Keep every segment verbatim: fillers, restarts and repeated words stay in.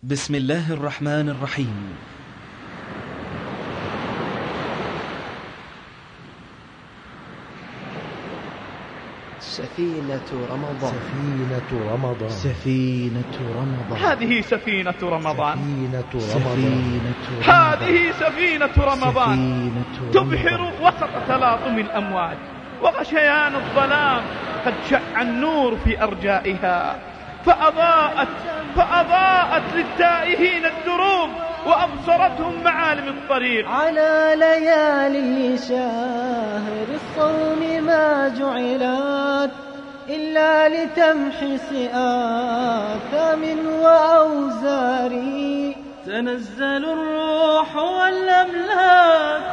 بسم الله الرحمن الرحيم. سفينة رمضان. سفينة رمضان. سفينة رمضان. هذه سفينة رمضان. سفينة رمضان. هذه سفينة رمضان تبحر وسط تلاطم الأمواج وغشيان الظلام، قد شع النور في أرجائها فأضاءت فأضاءت للتائهين الدروب وأبصرتهم معالم الطريق. على ليالي شهر الصوم ما جعلت إلا لتمحص آثام وأوزار، تنزل الروح والأملاك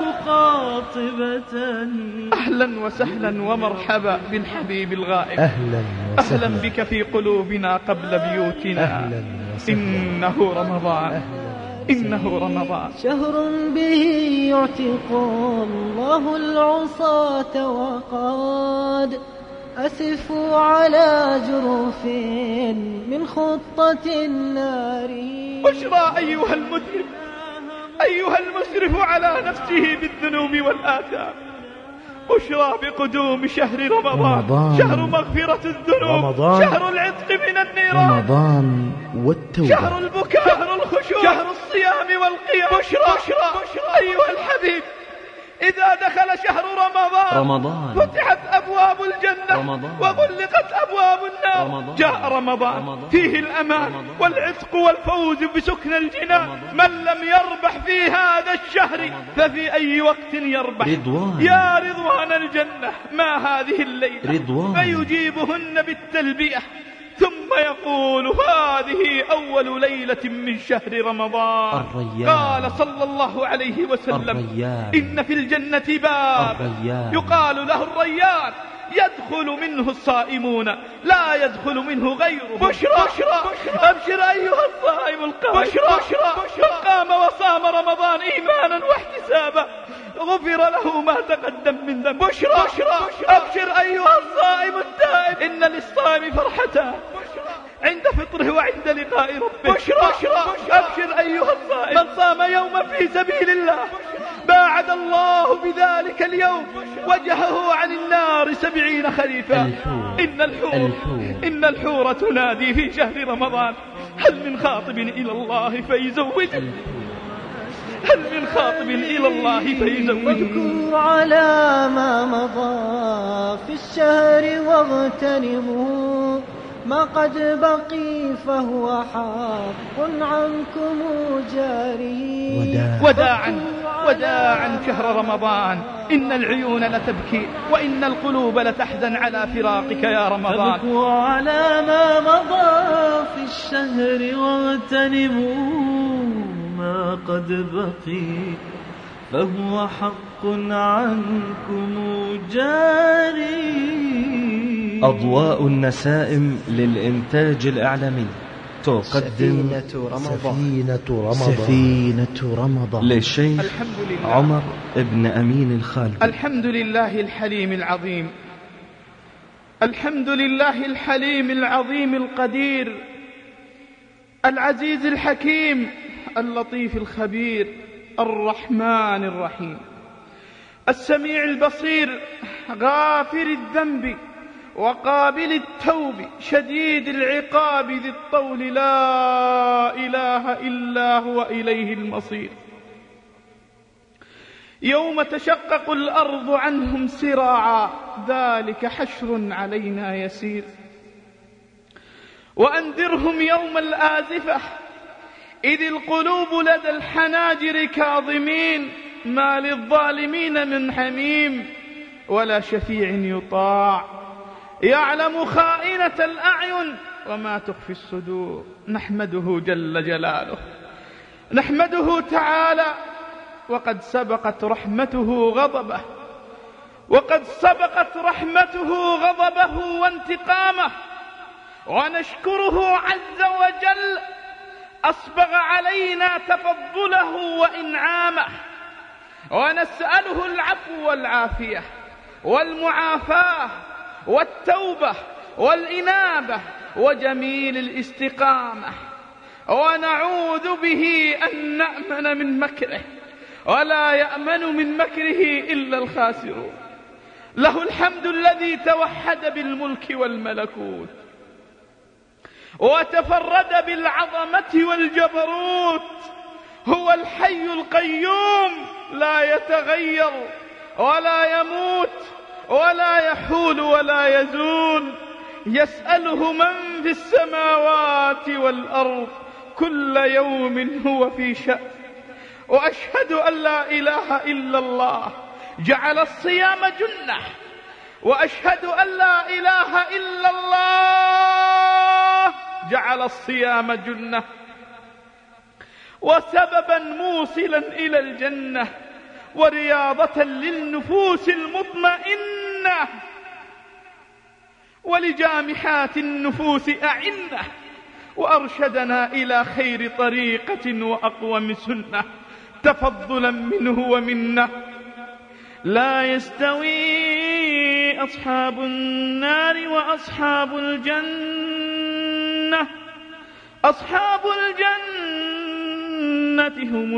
قاطبة. أهلا وسهلا ومرحبا بالحبيب الغائب، أهلا وسهلا أهلا بك في قلوبنا قبل بيوتنا. أهلا وسهلا. إنه رمضان، إنه رمضان، شهر به يعتق الله العصاة وقد أسفوا على جروف من خطة النار. بشرى أيها المذنب، أيها المسرف على نفسه بالذنوب والآثام، بشرى بقدوم شهر رمضان, رمضان شهر مغفرة الذنوب، رمضان. شهر العتق من النيران، رمضان والتوبة، شهر البكاء، شهر الخشوع، شهر الصيام والقيام. بشرى, بشرى, بشرى أيها الحبيب، إذا دخل شهر رمضان, رمضان فتحت أبواب الجنة رمضان وغلقت أبواب النار. رمضان جاء رمضان, رمضان فيه الأمان رمضان والعتق والفوز بسكن الجنان. رمضان. من لم يربح في هذا الشهر رمضان. ففي أي وقت يربح؟ رضوان. يا رضوان الجنة، ما هذه الليلة؟ رضوان. فيجيبهن بالتلبية ثم يقول هذه أول ليلة من شهر رمضان. الريان. قال صلى الله عليه وسلم الريان. إن في الجنة باب الريان. يقال له الريان، يدخل منه الصائمون لا يدخل منه غيره. بشرى, بشرى, بشرى أبشر أيها الصائم القائم، بشرى, بشرى, بشرى قام وصام رمضان إيمانا واحتسابا غفر له ما تقدم من ذنب. بشرى, بشرى, أبشر أيها الصائم التائب، إن للصائم فرحتان، عند فطره وعند لقاء ربه. بشرى, بشرى, أبشر أيها الصائم، من صام يوما في سبيل الله باعد الله بذلك اليوم وجهه عن النار سبعين خريفا. إن الحور, الحور. إن الحور تنادي في شهر رمضان هل من خاطب إلى الله فيزوجه، هل من خاطب إلى الله فيزوجه. واذكروا على ما مضى في الشهر واغتنموا ما قد بقي فهو حق عنكم جاري. وداع. وداعا وداعا شهر رمضان، إن العيون لتبكي وإن القلوب لتحزن على فراقك يا رمضان. فابكوا على ما مضى في الشهر واغتنموا ما قد بقي فهو حق عنكم جاري. أضواء النسائم للإنتاج الإعلامي تقدم سفينة رمضان. سفينة رمضان. سفينة رمضان للشيخ الحمد لله. عمر ابن أمين الخالد. الحمد لله الحليم العظيم، الحمد لله الحليم العظيم القدير العزيز الحكيم اللطيف الخبير الرحمن الرحيم السميع البصير غافر الذنب وقابل التوب شديد العقاب ذي الطول، لا إله إلا هو إليه المصير. يوم تشقق الأرض عنهم سراعا ذلك حشر علينا يسير. وأنذرهم يوم الآزفة إذ القلوب لدى الحناجر كاظمين ما للظالمين من حميم ولا شفيع يطاع يعلم خائنة الأعين وما تخفي الصدور. نحمده جل جلاله، نحمده تعالى وقد سبقت رحمته غضبه، وقد سبقت رحمته غضبه وانتقامه. ونشكره عز وجل أسبغ علينا تفضله وإنعامه، ونسأله العفو والعافية والمعافاة والتوبة والإنابة وجميل الاستقامة. ونعوذ به أن نأمن من مكره، ولا يأمن من مكره إلا الخاسرون. له الحمد الذي توحد بالملك والملكوت، وتفرد بالعظمة والجبروت. هو الحي القيوم، لا يتغير ولا يموت ولا يحول ولا يزول. يسأله من في السماوات والأرض، كل يوم هو في شأن. وأشهد أن لا إله إلا الله جعل الصيام جنة، وأشهد أن لا إله إلا الله جعل الصيام جنة وسببا موصلا إلى الجنة، ورياضة للنفوس المطمئنة، ولجامحات النفوس أعنة، وأرشدنا إلى خير طريقة وأقوم سنة، تفضلا منه ومنه. لا يستوي أصحاب النار وأصحاب الجنة، أصحاب الجنة هم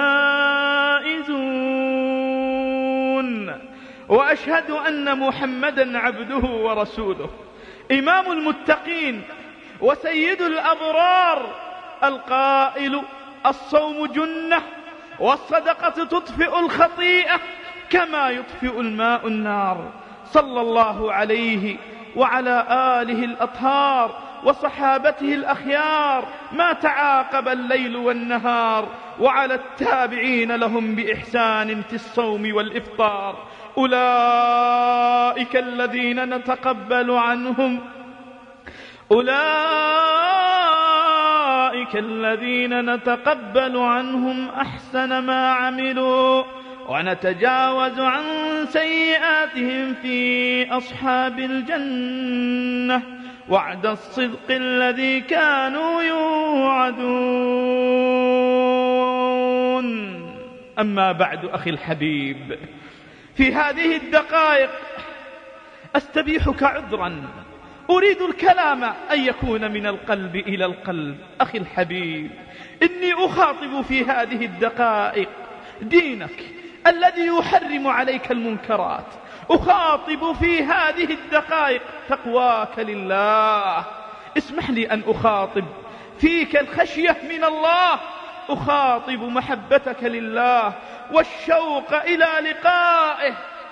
الفائزون. وأشهد أن محمدا عبده ورسوله، إمام المتقين وسيد الأبرار، القائل: الصوم جنة، والصدقة تطفئ الخطيئة كما يطفئ الماء النار. صلى الله عليه وعلى آله الأطهار وصحابته الأخيار ما تعاقب الليل والنهار، وعلى التابعين لهم بإحسان في الصوم والإفطار. أولئك الذين نتقبل عنهم أولئك الذين نتقبل عنهم أحسن ما عملوا، ونتجاوز عن سيئاتهم في أصحاب الجنة، وعد الصدق الذي كانوا يوعدون. أما بعد أخي الحبيب، في هذه الدقائق أستبيحك عذرا، أريد الكلام أن يكون من القلب إلى القلب. أخي الحبيب، إني أخاطب في هذه الدقائق دينك الذي يحرم عليك المنكرات، أخاطب في هذه الدقائق تقواك لله. اسمح لي أن أخاطب فيك الخشية من الله، أخاطب محبتك لله والشوق إلى لقائه.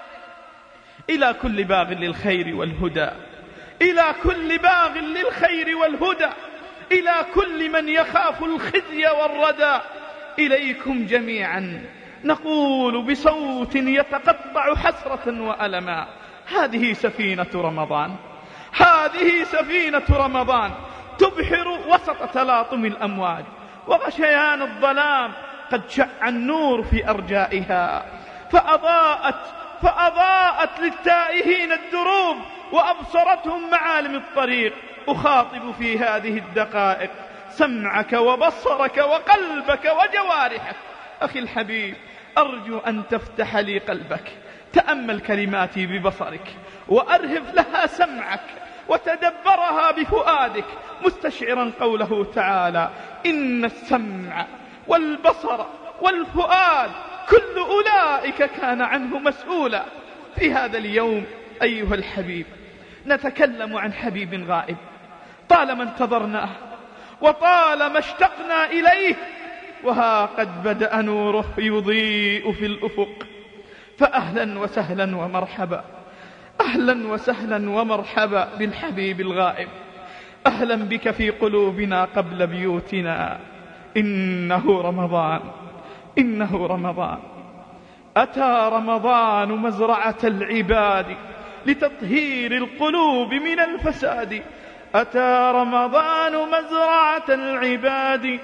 إلى كل باغ للخير والهدى، إلى كل باغ للخير والهدى، إلى كل من يخاف الخزي والردى، إليكم جميعا نقول بصوت يتقطع حسرة وألما: هذه سفينة رمضان، هذه سفينة رمضان تبحر وسط تلاطم الأمواج وغشيان الظلام، قد شع النور في أرجائها، فأضاءت فأضاءت للتائهين الدروب، وأبصرتهم معالم الطريق. أخاطب في هذه الدقائق سمعك وبصرك وقلبك وجوارحك. أخي الحبيب، أرجو أن تفتح لي قلبك، تأمل كلماتي ببصرك، وأرهف لها سمعك، وتدبرها بفؤادك، مستشعرا قوله تعالى: إن السمع والبصر والفؤاد كل أولئك كان عنه مسؤولا. في هذا اليوم أيها الحبيب نتكلم عن حبيب غائب، طالما انتظرناه وطالما اشتقنا إليه، وها قد بدأ نوره يضيء في الأفق. فأهلا وسهلا ومرحبا، أهلا وسهلا ومرحبا بالحبيب الغائب. أهلا بك في قلوبنا قبل بيوتنا. إنه رمضان، إنه رمضان، أتى رمضان مزرعة العباد لتطهير القلوب من الفساد. أتى رمضان مزرعة العباد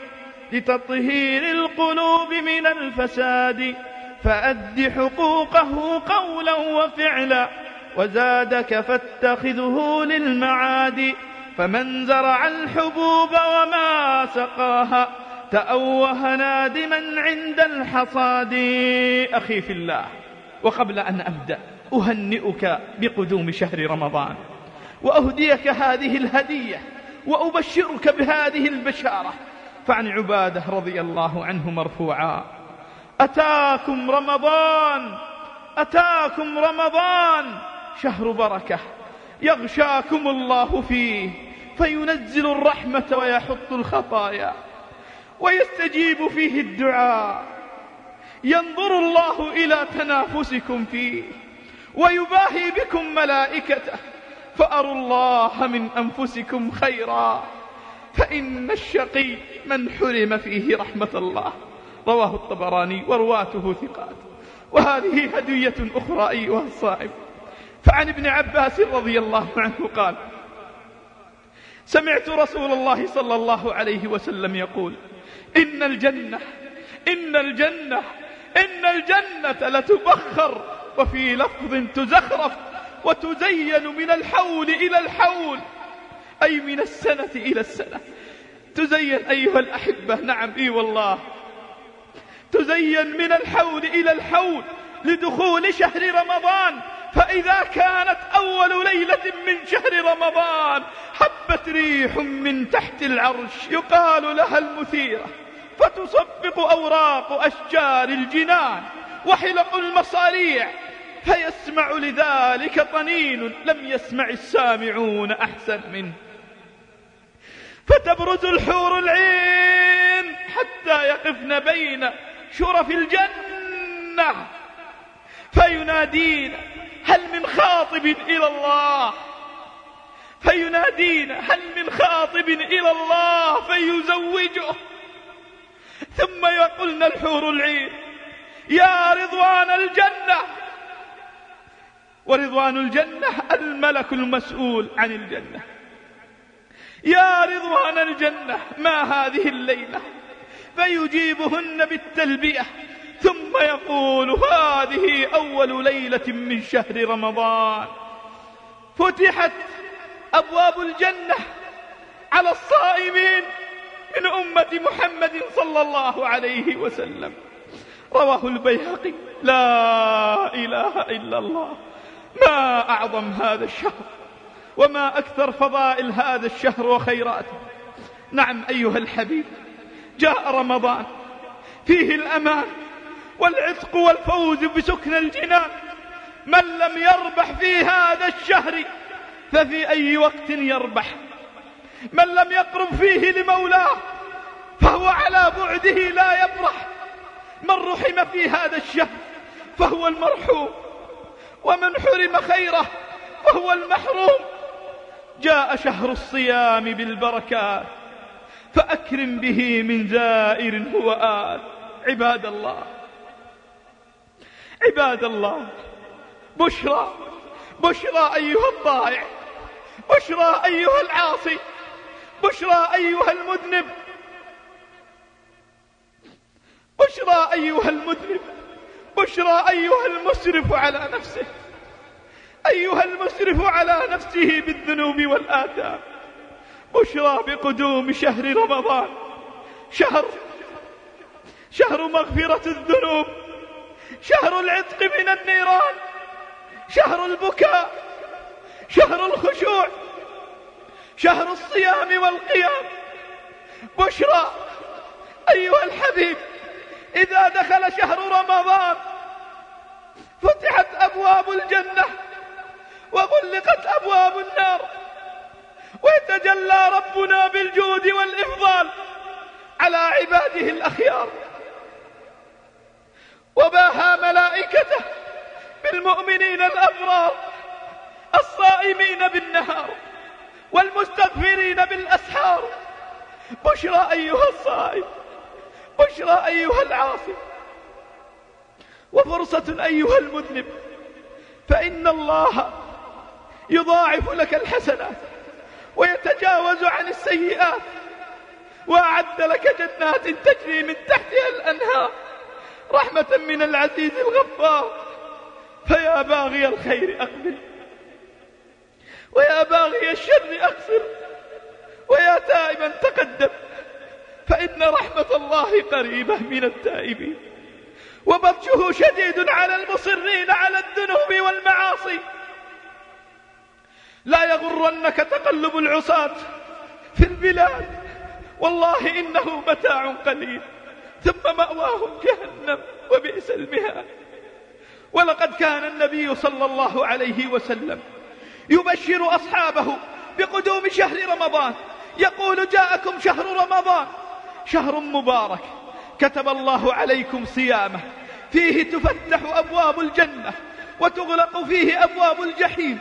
لتطهير القلوب من الفساد. فأد حقوقه قولا وفعلا، وزادك فاتخذه للمعاد. فمن زرع الحبوب وما سقاها تأوه نادما عند الحصاد. أخي في الله، وقبل أن أبدأ أهنئك بقدوم شهر رمضان، وأهديك هذه الهدية، وأبشرك بهذه البشارة. فعن عبادة رضي الله عنه مرفوعا: أتاكم رمضان أتاكم رمضان شهر بركة يغشاكم الله فيه فينزل الرحمة ويحط الخطايا ويستجيب فيه الدعاء، ينظر الله إلى تنافسكم فيه ويباهي بكم ملائكته، فأروا الله من أنفسكم خيرا، فإن الشقي من حرم فيه رحمة الله. رواه الطبراني ورواته ثقات. وهذه هدية أخرى أيها الصائم. فعن ابن عباس رضي الله عنه قال: سمعت رسول الله صلى الله عليه وسلم يقول: إن الجنة إن الجنة إن الجنة لتبخر، وفي لفظ تزخرف وتزين من الحول إلى الحول، أي من السنة إلى السنة. تزين أيها الأحبة، نعم إي والله، تزين من الحول إلى الحول لدخول شهر رمضان. فإذا كانت أول ليلة من شهر رمضان حبت ريح من تحت العرش يقال لها المثيرة، فتصفق أوراق أشجار الجنان وحلق المصاريع، فيسمع لذلك طنين لم يسمع السامعون أحسن منه، فتبرز الحور العين حتى يقفن بين شرف الجنة فينادين: هل من خاطب إلى الله؟ فينادين: هل من خاطب إلى الله فيزوجه؟ ثم يقولن الحور العين: يا رضوان الجنة. ورضوان الجنة الملك المسؤول عن الجنة. يا رضوان الجنة ما هذه الليلة؟ فيجيبهن بالتلبية، ثم يقول: هذه أول ليلة من شهر رمضان، فتحت أبواب الجنة على الصائمين من أمة محمد صلى الله عليه وسلم. رواه البيهقي. لا إله إلا الله، ما أعظم هذا الشهر وما أكثر فضائل هذا الشهر وخيراته. نعم أيها الحبيب، جاء رمضان فيه الأمان والعتق والفوز بسكن الجنان. من لم يربح في هذا الشهر ففي أي وقت يربح؟ من لم يقرب فيه لمولاه فهو على بعده لا يبرح. من رحم في هذا الشهر فهو المرحوم، ومن حرم خيره فهو المحروم. جاء شهر الصيام بالبركات، فأكرم به من زائر هو آل. عباد الله عباد الله، بشرى بشرى أيها الضائع، بشرى أيها العاصي، بشرى أيها المذنب، بشرى أيها المذنب، بشرى أيها المسرف على نفسه، أيها المسرف على نفسه بالذنوب والآثام. بشرى بقدوم شهر رمضان، شهر شهر مغفرة الذنوب، شهر العتق من النيران، شهر البكاء، شهر الخشوع، شهر الصيام والقيام. بشرى أيها الحبيب، إذا دخل شهر رمضان فتحت أبواب الجنة وغلقت أبواب النار، ويتجلى ربنا بالجود والإفضال على عباده الأخيار، وباهى ملائكته بالمؤمنين الأبرار الصائمين بالنهار والمستغفرين بالأسحار. بشرى أيها الصائم، بشرى أيها العاصي، وفرصة أيها المذنب، فإن الله يضاعف لك الحسنات ويتجاوز عن السيئات، وأعد لك جنات تجري من تحتها الأنهار رحمة من العزيز الغفار. فيا باغي الخير أقبل، ويا باغي الشر أقصر، ويا تائبا تقدم، فإن رحمة الله قريبة من التائبين، وبطشه شديد على المصرين على الذنوب والمعاصي. لا يغرنك تقلب العصاة في البلاد والله إنه متاع قليل ثم مأواهم جهنم وبئس المهاد. ولقد كان النبي صلى الله عليه وسلم يبشر أصحابه بقدوم شهر رمضان، يقول جاءكم شهر رمضان شهر مبارك كتب الله عليكم صيامه، فيه تفتح أبواب الجنة وتغلق فيه أبواب الجحيم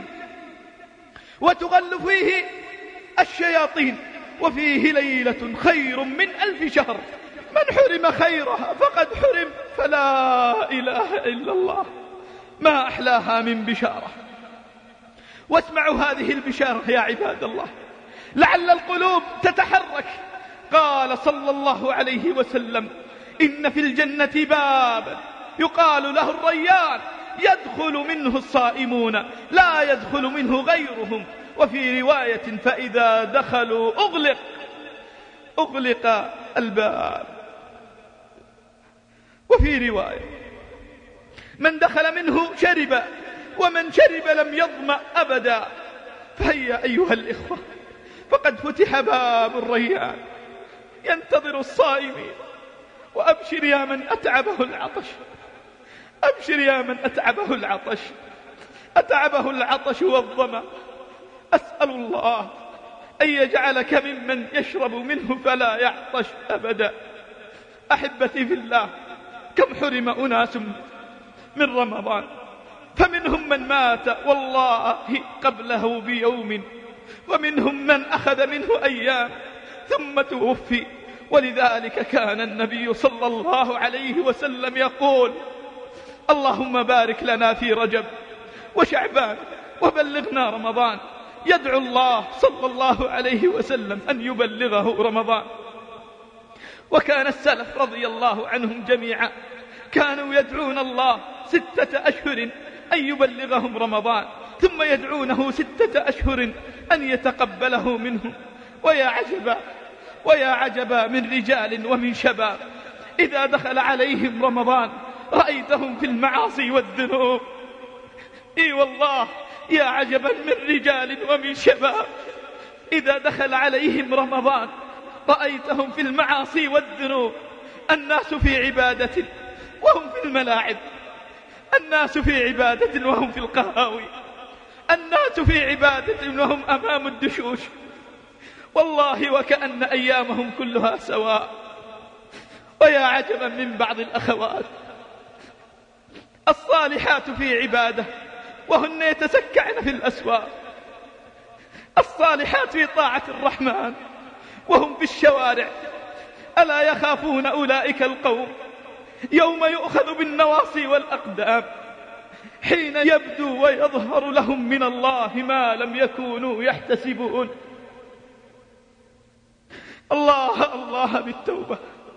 وتغل فيه الشياطين، وفيه ليلة خير من ألف شهر، من حرم خيرها فقد حرم. فلا إله إلا الله، ما أحلاها من بشارة. واسمعوا هذه البشارة يا عباد الله لعل القلوب تتحرك. قال صلى الله عليه وسلم: إن في الجنة بابا يقال له الريان، يدخل منه الصائمون لا يدخل منه غيرهم. وفي رواية: فإذا دخلوا أغلق أغلق الباب. وفي رواية: من دخل منه شرب، ومن شرب لم يظمأ أبدا. فهيا أيها الإخوة، فقد فتح باب الريان ينتظر الصائمين. وأبشر يا من أتعبه العطش، أبشر يا من أتعبه العطش أتعبه العطش والظمأ. أسأل الله أن يجعلك ممن يشرب منه فلا يعطش أبدا. أحبتي في الله، كم حرم أناس من رمضان، فمنهم من مات والله قبله بيوم، ومنهم من أخذ منه أيام ثم توفي. ولذلك كان النبي صلى الله عليه وسلم يقول: اللهم بارك لنا في رجب وشعبان وبلغنا رمضان. يدعو الله صلى الله عليه وسلم أن يبلغه رمضان. وكان السلف رضي الله عنهم جميعا كانوا يدعون الله ستة أشهر أن يبلغهم رمضان، ثم يدعونه ستة أشهر أن يتقبله منهم. ويا عجبا ويا عجبا من رجال ومن شباب إذا دخل عليهم رمضان رأيتهم في المعاصي والذنوب. إي والله يا عجبا من رجال ومن شباب إذا دخل عليهم رمضان رأيتهم في المعاصي والذنوب. الناس في عبادة وهم في الملاعب، الناس في عبادة وهم في القهاوي، الناس في عبادة وهم أمام الدشوش. والله وكأن أيامهم كلها سواء. ويا عجبا من بعض الأخوات الصالحات في عبادة وهن يتسكعن في الأسواق، الصالحات في طاعة الرحمن وهم في الشوارع. ألا يخافون أولئك القوم يوم يؤخذ بالنواصي والأقدام، حين يبدو ويظهر لهم من الله ما لم يكونوا يحتسبون. الله الله بالتوبة،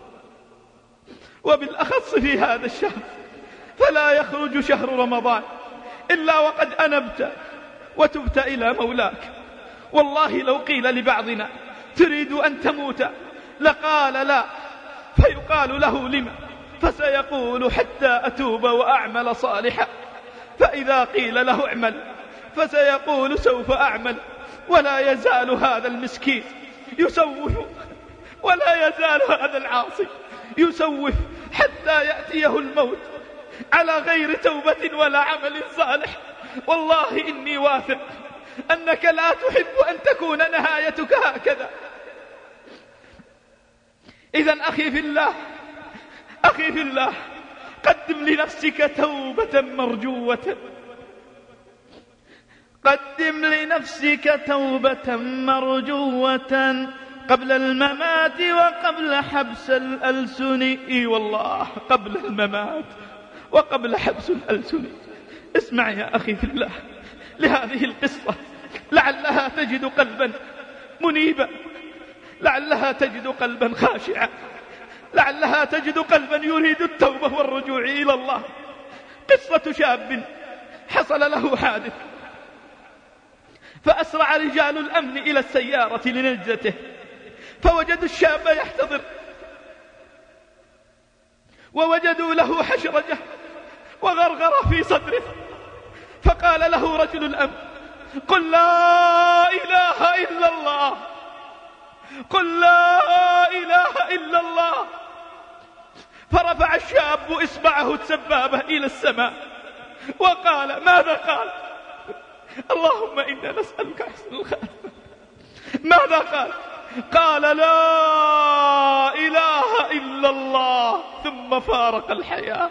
وبالأخص في هذا الشهر، فلا يخرج شهر رمضان إلا وقد أنبت وتبت إلى مولاك. والله لو قيل لبعضنا: تريد أن تموت؟ لقال: لا. فيقال له: لما؟ فسيقول: حتى أتوب وأعمل صالحا. فإذا قيل له: اعمل، فسيقول: سوف أعمل. ولا يزال هذا المسكين يسوف، ولا يزال هذا العاصي يسوف حتى يأتيه الموت على غير توبة ولا عمل صالح. والله إني واثق أنك لا تحب أن تكون نهايتك هكذا. إذن أخي في الله، أخي في الله، قدم لنفسك توبة مرجوة، قدم لنفسك توبة مرجوة قبل الممات وقبل حبس الألسن. إي والله قبل الممات وقبل حبس الألسن. اسمع يا أخي في الله لهذه القصة، لعلها تجد قلبا منيبا، لعلها تجد قلبا خاشعا، لعلها تجد قلبا يريد التوبة والرجوع إلى الله. قصة شاب حصل له حادث، فأسرع رجال الأمن إلى السيارة لنجدته، فوجدوا الشاب يحتضر، ووجدوا له حشرجة وغرغرة في صدره. فقال له رجل الأمن: قل لا إله إلا الله. قل لا إله إلا الله. فرفع الشاب إصبعه السبابة إلى السماء وقال: ماذا قال؟ اللهم إنا نسألك حسن الخاتمة. ماذا قال؟ قال: لا إله إلا الله، ثم فارق الحياة.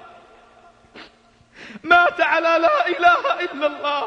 مات على لا إله إلا الله.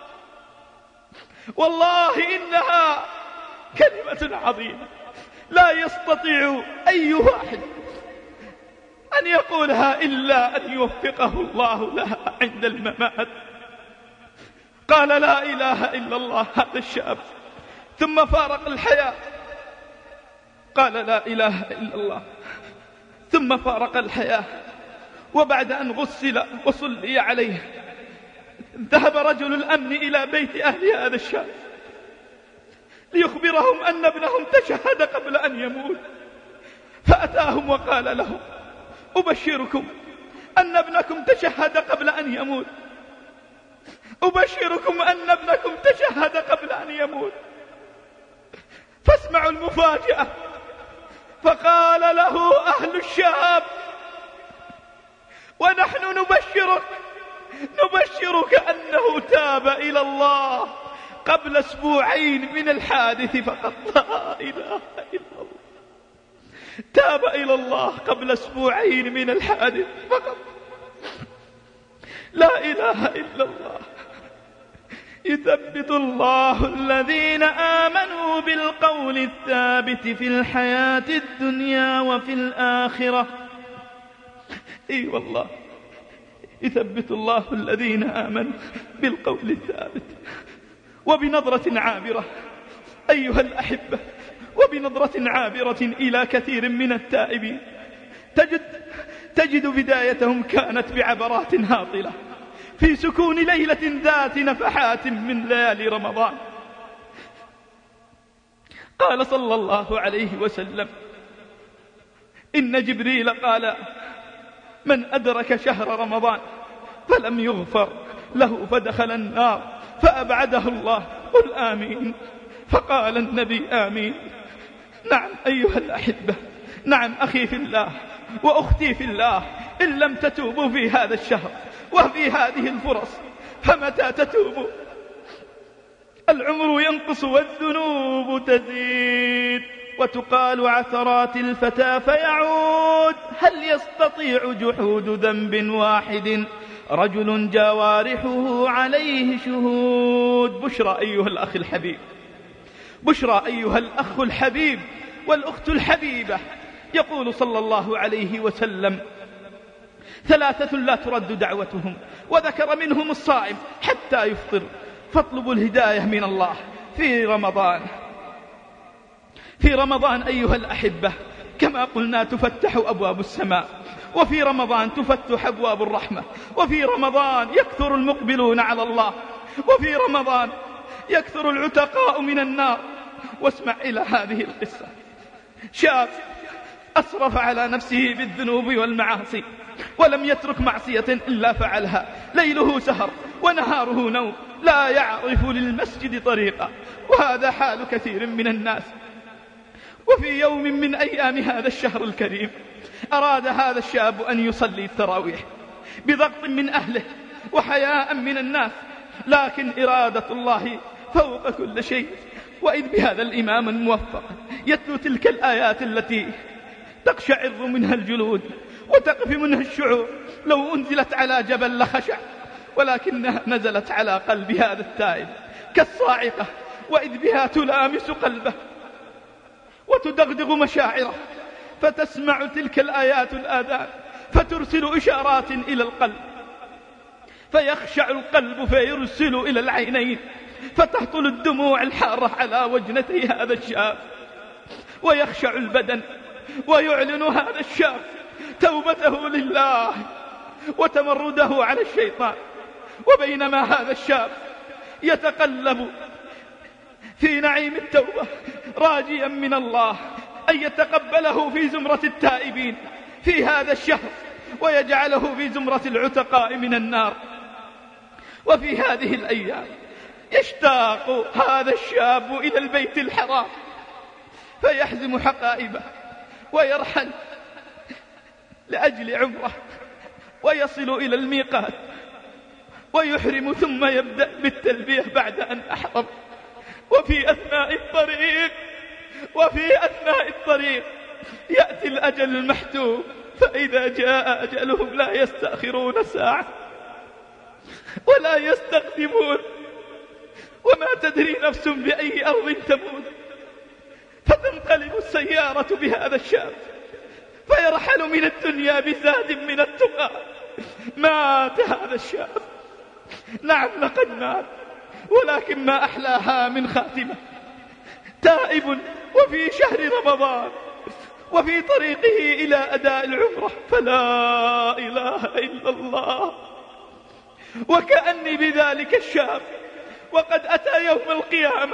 والله إنها كلمة عظيمة لا يستطيع أي واحد أن يقولها إلا أن يوفقه الله لها عند الممات. قال: لا إله إلا الله هذا الشاب، ثم فارق الحياة. قال: لا إله إلا الله، ثم فارق الحياة. وبعد أن غسل وصلي عليه ذهب رجل الأمن إلى بيت أهل هذا الشاب ليخبرهم أن ابنهم تشهد قبل أن يموت. فأتاهم وقال لهم: أبشركم أن ابنكم تشهد قبل أن يموت، أبشركم أن ابنكم تشهد قبل أن يموت. فاسمعوا المفاجأة. فقال له أهل الشاب: ونحن نبشرك نبشرك أنه تاب إلى الله قبل أسبوعين من الحادث فقط. لا إله إلا الله، تاب إلى الله قبل أسبوعين من الحادث فقط. لا إله إلا الله. يثبت الله الذين آمنوا بالقول الثابت في الحياة الدنيا وفي الآخرة. اي والله، يثبت الله الذين آمنوا بالقول الثابت. وبنظرة عابرة أيها الأحبة، وبنظرة عابرة إلى كثير من التائبين تجد, تجد بدايتهم كانت بعبرات هاطلة في سكون ليلة ذات نفحات من ليالي رمضان. قال صلى الله عليه وسلم: إن جبريل قال: من أدرك شهر رمضان فلم يغفر له فدخل النار فأبعده الله. قل آمين. فقال النبي: آمين. نعم أيها الأحبة، نعم أخي في الله وأختي في الله، إن لم تتوبوا في هذا الشهر وفي هذه الفرص فمتى تتوبوا؟ العمر ينقص والذنوب تزيد، وتقال عثرات الفتى فيعود. هل يستطيع جحود ذنب واحد رجل جوارحه عليه شهود؟ بشرى أيها الأخ الحبيب، بشرى أيها الأخ الحبيب والأخت الحبيبة. يقول صلى الله عليه وسلم: ثلاثة لا ترد دعوتهم، وذكر منهم الصائم حتى يفطر. فاطلبوا الهداية من الله في رمضان. في رمضان أيها الأحبة كما قلنا تفتح أبواب السماء، وفي رمضان تفتح أبواب الرحمة، وفي رمضان يكثر المقبلون على الله، وفي رمضان يكثر العتقاء من النار. واسمع إلى هذه القصة: شاب أسرف على نفسه بالذنوب والمعاصي ولم يترك معصية إلا فعلها، ليله سهر ونهاره نوم، لا يعرف للمسجد طريقا. وهذا حال كثير من الناس. وفي يوم من أيام هذا الشهر الكريم أراد هذا الشاب أن يصلي التراويح بضغط من أهله وحياء من الناس، لكن إرادة الله فوق كل شيء. وإذ بهذا الإمام الموفق يتلو تلك الآيات التي تقشعر منها الجلود وتقف منها الشعور، لو أنزلت على جبل لخشع، ولكنها نزلت على قلب هذا التائب كالصاعقة، وإذ بها تلامس قلبه وتدغدغ مشاعره، فتسمع تلك الآيات الآذان فترسل إشارات إلى القلب، فيخشع القلب فيرسل إلى العينين، فتهطل الدموع الحارة على وجنتي هذا الشاب، ويخشع البدن، ويعلن هذا الشاب توبته لله وتمرده على الشيطان. وبينما هذا الشاب يتقلب في نعيم التوبة راجيا من الله أن يتقبله في زمرة التائبين في هذا الشهر ويجعله في زمرة العتقاء من النار، وفي هذه الأيام يشتاق هذا الشاب إلى البيت الحرام فيحزم حقائبه ويرحل لأجل عمره ويصل إلى الميقات ويحرم ثم يبدأ بالتلبية بعد أن أحرم. وفي أثناء الطريق وفي أثناء الطريق يأتي الأجل المحتوم، فإذا جاء أجلهم لا يستأخرون ساعة ولا يستقدمون، وما تدري نفس بأي أرض تموت. فتنقلب السيارة بهذا الشاب فيرحل من الدنيا بزاد من التقى. مات هذا الشاب، نعم لقد مات، ولكن ما أحلاها من خاتمة. تائب وفي شهر رمضان وفي طريقه إلى أداء العمرة، فلا إله إلا الله. وكأني بذلك الشاب وقد أتى يوم القيامة،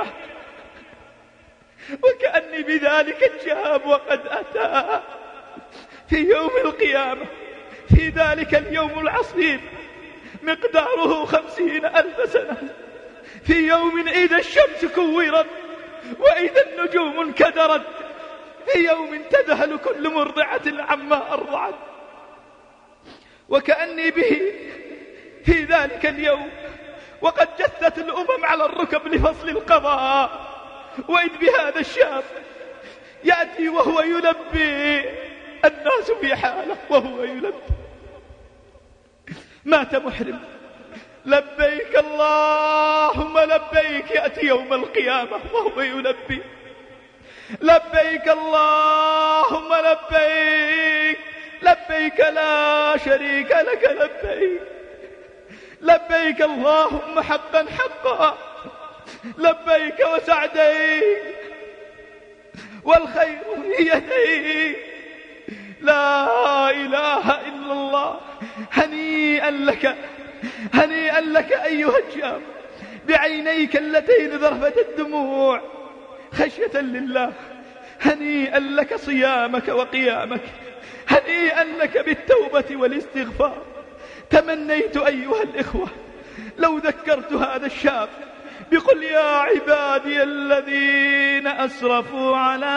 وكأني بذلك الشاب وقد أتى في يوم القيامة، في ذلك اليوم العصيب مقداره خمسين ألف سنة، في يوم إذا الشمس كورت وإذا النجوم انكدرت، في يوم تذهل كل مرضعة عما أرضعت. وكأني به في ذلك اليوم وقد جثت الأمم على الركب لفصل القضاء، وإذ بهذا الشاب يأتي وهو يلبي، الناس في حالة وهو يلبي. مات محرم، لبيك اللهم لبيك، يأتي يوم القيامة وهو يلبي، لبيك اللهم لبيك، لبيك لا شريك لك لبيك، لبيك اللهم حقا حقا، لبيك وسعديك والخير بيديك، لا إله إلا الله. هنيئا لك، هنيئا لك أيها الشاب بعينيك اللتين ذرفت الدموع خشية لله، هنيئا لك صيامك وقيامك، هنيئا لك بالتوبة والاستغفار. تمنيت أيها الإخوة لو ذكرت هذا الشاب بقل يا عبادي الذين أسرفوا على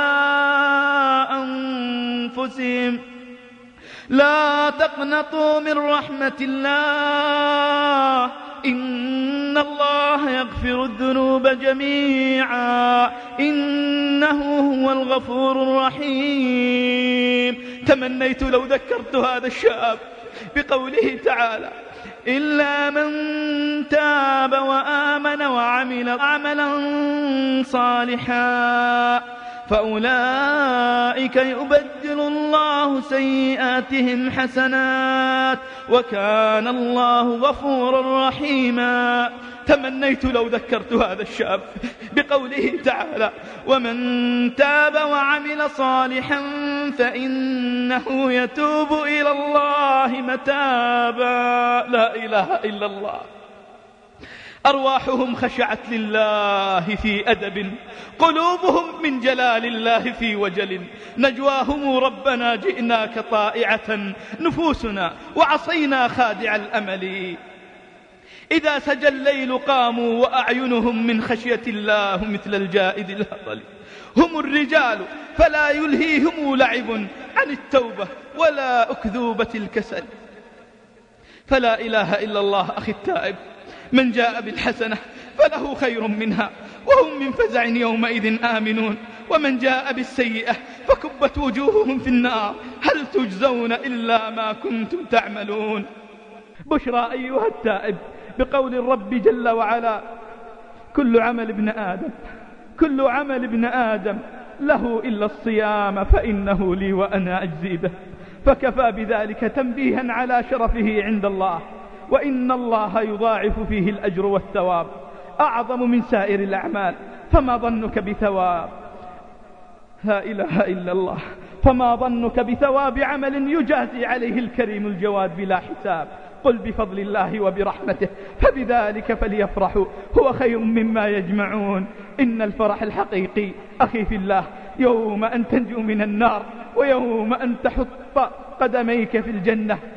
أنفسهم لا تقنطوا من رحمة الله إن الله يغفر الذنوب جميعا إنه هو الغفور الرحيم. تمنيت لو ذكرت هذا الشاب بقوله تعالى إلا من تاب وآمن وعمل عملا صالحا فأولئك يبدل الله سيئاتهم حسنات وكان الله غفورا رحيما. تمنيت لو ذكرت هذا الشاب بقوله تعالى ومن تاب وعمل صالحا فإنه يتوب إلى الله متابا. لا إله إلا الله. أرواحهم خشعت لله في أدب قلوبهم من جلال الله في وجل نجواهم ربنا جئناك طائعة نفوسنا وعصينا خادع الأمل. إذا سجى الليل قاموا وأعينهم من خشية الله مثل الجائد الهطل. هم الرجال فلا يلهيهم لعب عن التوبة ولا أكذوبة الكسل. فلا إله إلا الله. أخي التائب من جاء بالحسنة فله خير منها وهم من فزع يومئذ آمنون ومن جاء بالسيئة فكبت وجوههم في النار هل تجزون إلا ما كنتم تعملون. بشرى أيها التائب بقول الرب جل وعلا كل عمل ابن آدم كل عمل ابن آدم له إلا الصيام فإنه لي وأنا أجزي به. فكفى بذلك تنبيها على شرفه عند الله وإن الله يضاعف فيه الأجر والثواب أعظم من سائر الأعمال. فما ظنك بثواب لا إله إلا الله فما ظنك بثواب عمل يجازي عليه الكريم الجواد بلا حساب. قل بفضل الله وبرحمته فبذلك فليفرحوا هو خير مما يجمعون. إن الفرح الحقيقي أخي في الله يوم أن تنجو من النار ويوم أن تحط قدميك في الجنة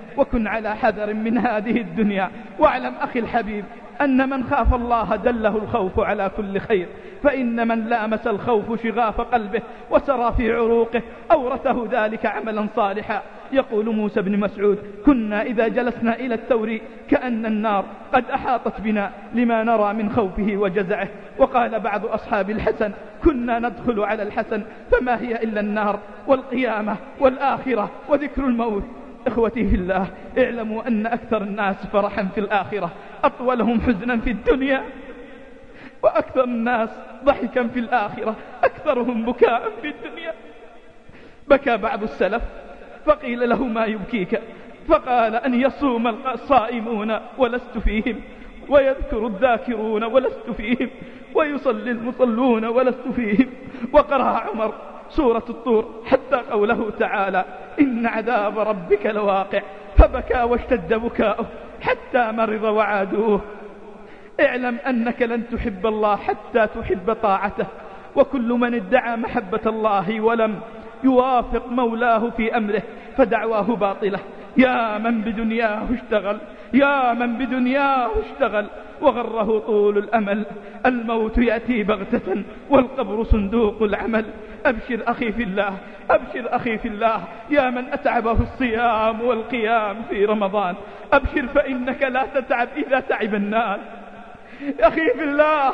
وكن على حذر من هذه الدنيا. واعلم أخي الحبيب أن من خاف الله دله الخوف على كل خير، فإن من لامس الخوف شغاف قلبه وسرى في عروقه أورثه ذلك عملا صالحا. يقول موسى بن مسعود: كنا إذا جلسنا إلى الثور كأن النار قد أحاطت بنا لما نرى من خوفه وجزعه. وقال بعض أصحاب الحسن: كنا ندخل على الحسن فما هي إلا النار والقيامة والآخرة وذكر الموت. إخوتي في الله، اعلموا أن أكثر الناس فرحا في الآخرة أطولهم حزنا في الدنيا، وأكثر الناس ضحكا في الآخرة أكثرهم بكاء في الدنيا. بكى بعض السلف فقيل له: ما يبكيك؟ فقال: أن يصوم الصائمون ولست فيهم، ويذكر الذاكرون ولست فيهم، ويصلي المصلون ولست فيهم. وقرأ عمر سورة الطور حتى قوله تعالى: إن عذاب ربك لواقع، فبكى واشتد بكاؤه حتى مرض وعادوه. اعلم أنك لن تحب الله حتى تحب طاعته، وكل من ادعى محبة الله ولم يوافق مولاه في أمره فدعواه باطلة. يا من بدنياه اشتغل، يا من بدنياه اشتغل وغره طول الأمل. الموت يأتي بغتة والقبر صندوق العمل. أبشر أخي في الله، أبشر أخي في الله، يا من أتعبه الصيام والقيام في رمضان، أبشر فإنك لا تتعب إذا تعب الناس. أخي في الله،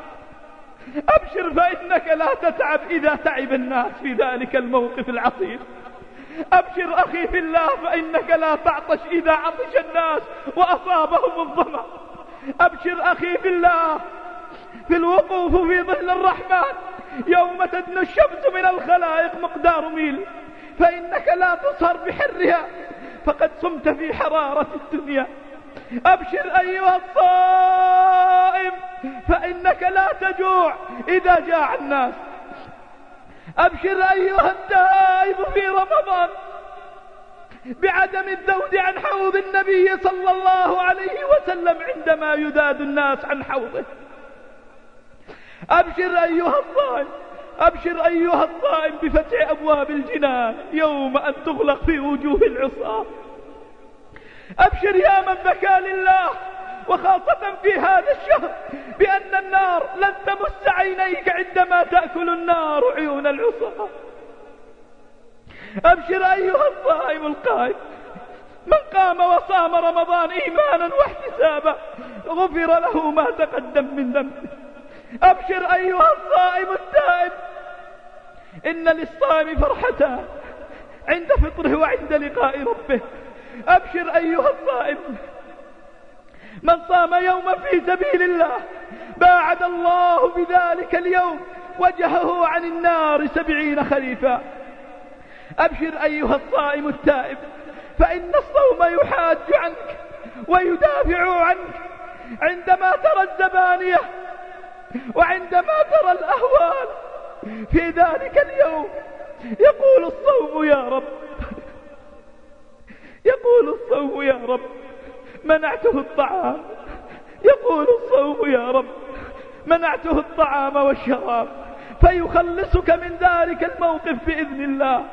أبشر فإنك لا تتعب إذا تعب الناس في ذلك الموقف العصيب. أبشر أخي في الله فإنك لا تعطش إذا عطش الناس وأصابهم الظمأ. أبشر أخي في الله في الوقوف في ظل الرحمن يوم تدنو الشمس من الخلائق مقدار ميل، فإنك لا تصهر بحرها فقد صمت في حرارة الدنيا. أبشر أيها الصائم فإنك لا تجوع إذا جاع الناس. أبشر أيها التائب في رمضان بعدم الذود عن حوض النبي صلى الله عليه وسلم عندما يذاد الناس عن حوضه. أبشر أيها الصائم، أبشر أيها الصائم بفتح أبواب الجنان يوم أن تغلق في وجوه العصاة. أبشر يا من بكى لله وخاصة في هذا الشهر بأن النار لن تمس عينيك عندما تأكل النار عيون العصاة. أبشر أيها الصائم القائم، من قام وصام رمضان إيمانا واحتسابا غفر له ما تقدم من ذنبه. أبشر أيها الصائم التائب، إن للصائم فرحتان عند فطره وعند لقاء ربه. أبشر أيها الصائم، من صام يوما في سبيل الله باعد الله بذلك اليوم وجهه عن النار سبعين خريفا. أبشر أيها الصائم التائب، فإن الصوم يحاج عنك ويدافع عنك عندما ترى الزبانية وعندما ترى الأهوال. في ذلك اليوم يقول الصوم يا رب، يقول الصوم يا رب منعته الطعام، يقول الصوم يا رب منعته الطعام والشراب، فيخلصك من ذلك الموقف بإذن الله.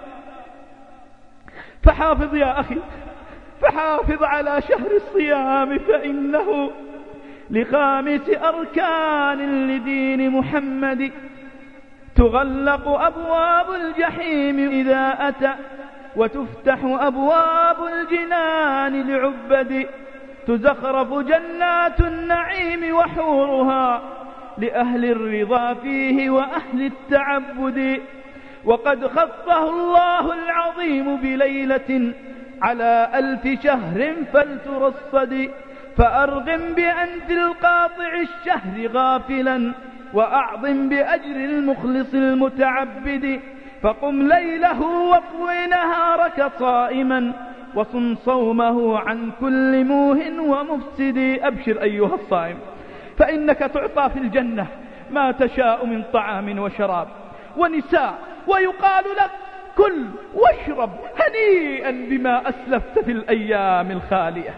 فحافظ يا أخي، فحافظ على شهر الصيام، فإنه لخامس أركان لدين محمد. تغلق أبواب الجحيم إذا أتى، وتفتح أبواب الجنان لعبد. تزخرف جنات النعيم وحورها لأهل الرضا فيه وأهل التعبد. وقد خصه الله العظيم بليلة على ألف شهر فلترصد. فأرغم بأنف القاطع الشهر غافلا، وأعظم بأجر المخلص المتعبد. فقم ليله واطوي نهارك صائما، وصم صومه عن كل موه ومفسد. أبشر أيها الصائم، فإنك تعطى في الجنة ما تشاء من طعام وشراب ونساء، ويقال لك كل واشرب هنيئا بما أسلفت في الأيام الخالية.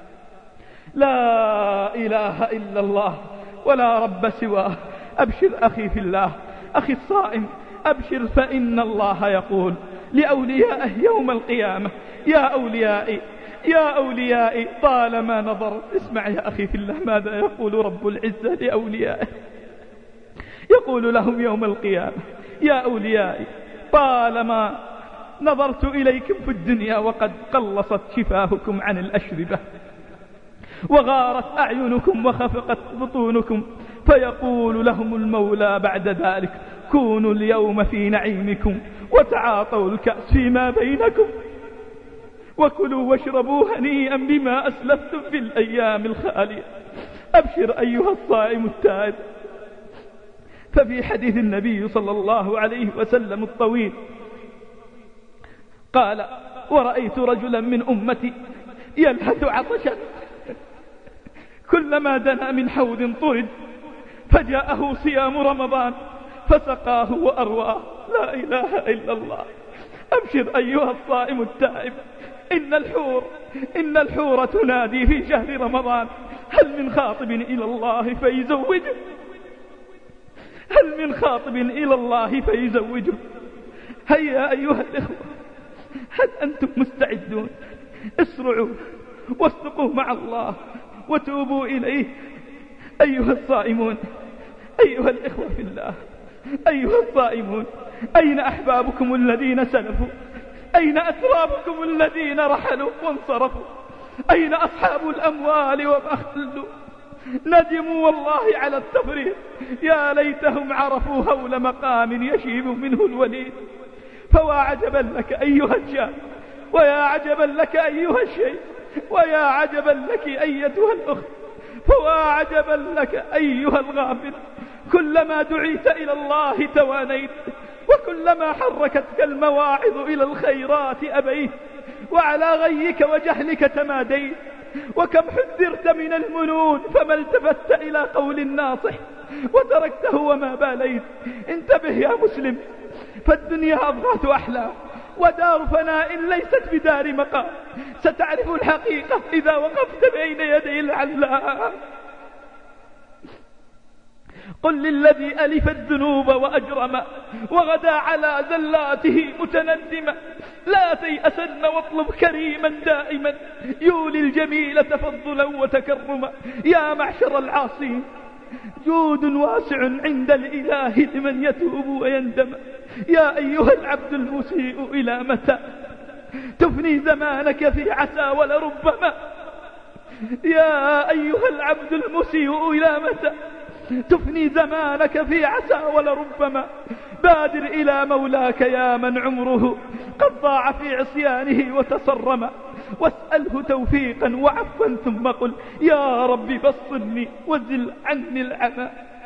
لا إله إلا الله ولا رب سواه. أبشر أخي في الله، أخي الصائم، أبشر فإن الله يقول لأوليائه يوم القيامة: يا أوليائي يا أوليائي طالما نظرت. اسمع يا أخي في الله ماذا يقول رب العزة لأوليائه. يقول لهم يوم القيامة: يا أوليائي طالما نظرت إليكم في الدنيا وقد قلصت شفاهكم عن الأشربة وغارت أعينكم وخفقت بطونكم، فيقول لهم المولى بعد ذلك: كونوا اليوم في نعيمكم وتعاطوا الكأس فيما بينكم وكلوا واشربوا هنيئا بما أسلفتم في الأيام الخالية. أبشر أيها الصائم التائب. ففي حديث النبي صلى الله عليه وسلم الطويل قال: ورأيت رجلا من أمتي يلهث عطشا كلما دنا من حوض طرد فجاءه صيام رمضان فسقاه وأرواه. لا إله إلا الله. أبشر أيها الصائم التائب، إن الحور إن الحور تنادي في شهر رمضان: هل من خاطب إلى الله فيزوجه؟ هل من خاطب إلى الله فيزوجه؟ هيا أيها الإخوة، هل أنتم مستعدون؟ اسرعوا واصدقوا مع الله وتوبوا إليه. أيها الصائمون، أيها الإخوة في الله، أيها الصائمون، أين أحبابكم الذين سلفوا؟ أين أترابكم الذين رحلوا وانصرفوا؟ أين أصحاب الأموال وما خلوا؟ ندموا والله على التفريط. يا ليتهم عرفوا هول مقام يشيب منه الوليد. فوا عجبا لك أيها الشاب، ويا عجبا لك أيها الشيخ، ويا عجبا لك أيتها الأخت، فوا عجبا لك أيها الغافل. كلما دعيت إلى الله توانيت، وكلما حركتك المواعظ إلى الخيرات أبيت، وعلى غيك وجهلك تماديت. وكم حذرت من المنون فما التفت إلى قول الناصح وتركته وما باليت. انتبه يا مسلم، فالدنيا أضغاث أحلام ودار فناء ليست بدار مقام. ستعرف الحقيقة إذا وقفت بين يدي العلام. قل للذي ألف الذنوب وأجرم وغدا على زلاته متندما: لا تيأسن واطلب كريما دائما يولي الجميل تفضلا وتكرما. يا معشر العاصين، جود واسع عند الإله لمن يتوب ويندم. يا أيها العبد المسيء إلى متى تفني زمانك في عسى ولربما؟ يا أيها العبد المسيء إلى متى تفني زمانك في عسى ولربما؟ بادر إلى مولاك يا من عمره قد ضاع في عصيانه وتصرم، واسأله توفيقا وعفوا ثم قل: يا رب بصرني وزل عني العمى.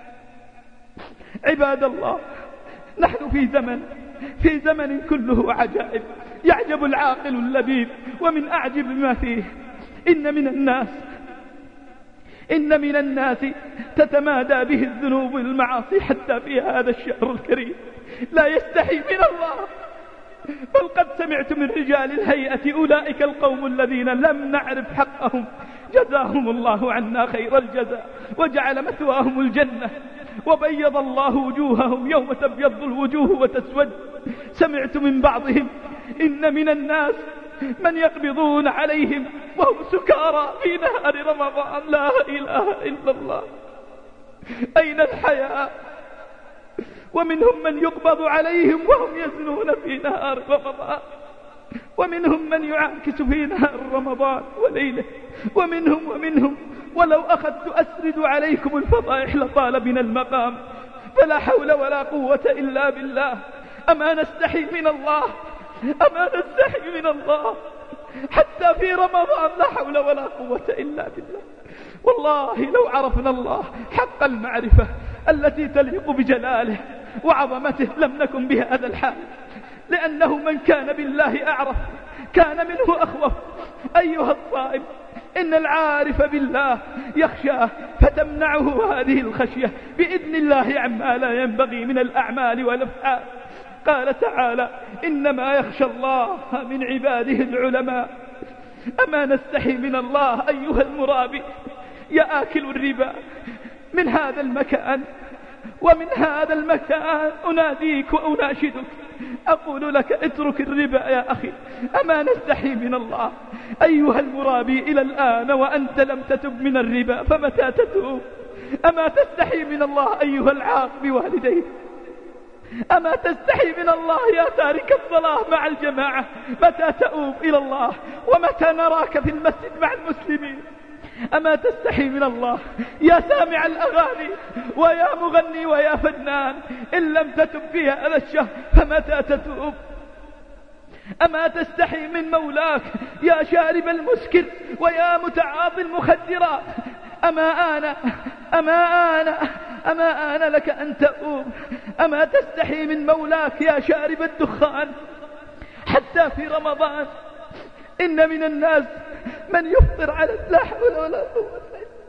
عباد الله، نحن في زمن في زمن كله عجائب. يعجب العاقل اللبيب ومن أعجب ما فيه. إن من الناس إن من الناس تتمادى به الذنوب والمعاصي حتى في هذا الشهر الكريم لا يستحي من الله. بل قد سمعت من رجال الهيئة: أولئك القوم الذين لم نعرف حقهم جزاهم الله عنا خير الجزاء وجعل مثواهم الجنة وبيض الله وجوههم يوم تبيض الوجوه وتسود. سمعت من بعضهم: إن من الناس من يقبضون عليهم وهم سكارى في نهار رمضان. لا إله إلا الله. أين الحياء؟ ومنهم من يقبض عليهم وهم يزنون في نهار رمضان، ومنهم من يعاكس في نهار رمضان وليله، ومنهم ومنهم ولو أخذت أسرد عليكم الفضائح لطال بنا المقام. فلا حول ولا قوة إلا بالله. أما نستحي من الله؟ أما نستحي من الله حتى في رمضان؟ لا حول ولا قوة إلا بالله. والله لو عرفنا الله حق المعرفة التي تليق بجلاله وعظمته لم نكن بهذا الحال، لأنه من كان بالله أعرف كان منه أخوف. أيها الصائم، إن العارف بالله يخشاه فتمنعه هذه الخشية بإذن الله عما لا ينبغي من الأعمال والأفعال. قال تعالى: إنما يخشى الله من عباده العلماء. أما نستحي من الله أيها المرابي يا آكل الربا؟ من هذا المكان ومن هذا المكان أناديك وأناشدك، أقول لك: اترك الربا يا أخي. أما نستحي من الله أيها المرابي إلى الآن وأنت لم تتب من الربا فمتى تتوب؟ أما تستحي من الله أيها العاق بوالديه؟ أما تستحي من الله يا تارك الصلاة مع الجماعة؟ متى تؤوب إلى الله ومتى نراك في المسجد مع المسلمين؟ أما تستحي من الله يا سامع الأغاني ويا مغني ويا فنان؟ إن لم تتب في هذا الشهر فمتى تتوب؟ أما تستحي من مولاك يا شارب المسكر ويا متعاطي المخدرات؟ أما آن أما آن أما آن لك أن تؤوب؟ أما تستحي من مولاك يا شارب الدخان حتى في رمضان؟ إن من الناس من يفطر على لا حول ولا قوة.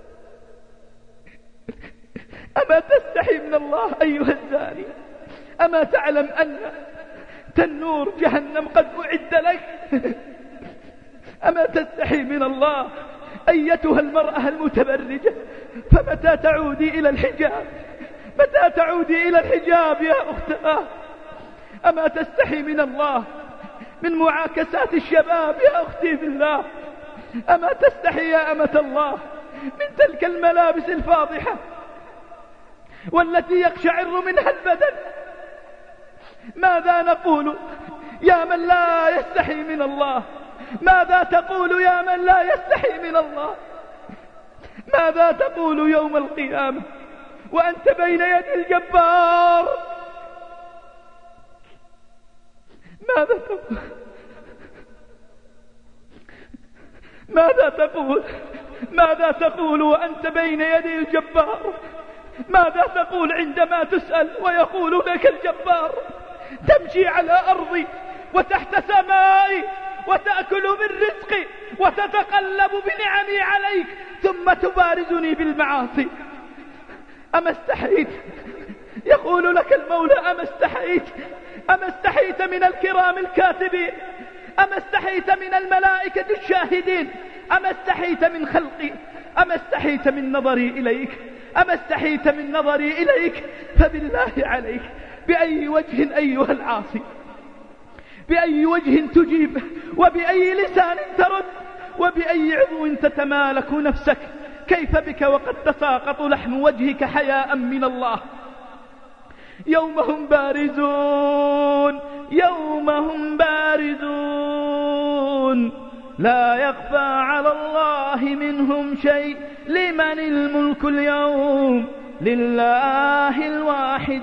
أما تستحي من الله أيها الزاني؟ أما تعلم أن تنور جهنم قد أعد لك؟ أما تستحي من الله أيتها المرأة المتبرجة؟ فمتى تعودي إلى الحجاب؟ متى تعودي إلى الحجاب يا أختاه؟ أما تستحي من الله من معاكسات الشباب يا أختي بالله؟ أما تستحي يا أمة الله من تلك الملابس الفاضحة والتي يقشعر منها البدن؟ ماذا نقول يا من لا يستحي من الله؟ ماذا تقول يا من لا يستحي من الله؟ ماذا تقول يوم القيامة وأنت بين يدي الجبار؟ ماذا تقول؟ ماذا تقول؟ ماذا تقول وأنت بين يدي الجبار؟ ماذا تقول عندما تسأل ويقول لك الجبار تمشي على أرضي وتحت سمائي وتأكل من رزقي وتتقلب بنعمي عليك ثم تبارزني بالمعاصي؟ أما استحيت؟ يقول لك المولى أما استحيت؟ أما استحيت من الكرام الكاتبين؟ أما استحيت من الملائكة الشاهدين؟ أما استحيت من خلقي؟ أما استحيت من نظري إليك؟ أما استحيت من نظري إليك؟ فبالله عليك بأي وجه أيها العاصي، بأي وجه تجيب، وبأي لسان ترد، وبأي عضو تتمالك نفسك؟ كيف بك وقد تساقط لحم وجهك حياء من الله؟ يوم هم بارزون يوم هم بارزون لا يخفى على الله منهم شيء. لمن الملك اليوم؟ لله الواحد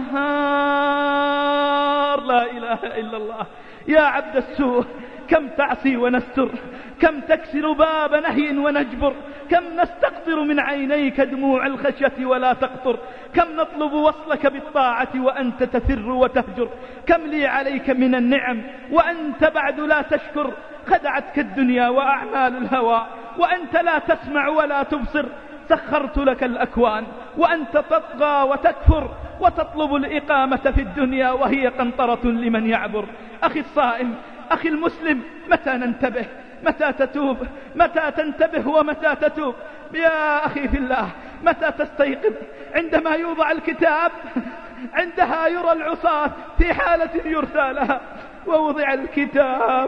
القهار. لا إله إلا الله. يا عبد السوء كم تعصي ونستر، كم تكسر باب نهي ونجبر، كم نستقطر من عينيك دموع الخشية ولا تقطر، كم نطلب وصلك بالطاعة وأنت تفر وتهجر، كم لي عليك من النعم وأنت بعد لا تشكر. خدعتك الدنيا وأعمال الهوى وأنت لا تسمع ولا تبصر. سخرت لك الأكوان وأنت تطغى وتكفر، وتطلب الإقامة في الدنيا وهي قنطرة لمن يعبر. أخي الصائم، أخي المسلم، متى ننتبه؟ متى تتوب؟ متى تنتبه ومتى تتوب؟ يا أخي في الله، متى تستيقظ؟ عندما يوضع الكتاب عندها يرى العصاة في حالة يرثى لها. ووضع الكتاب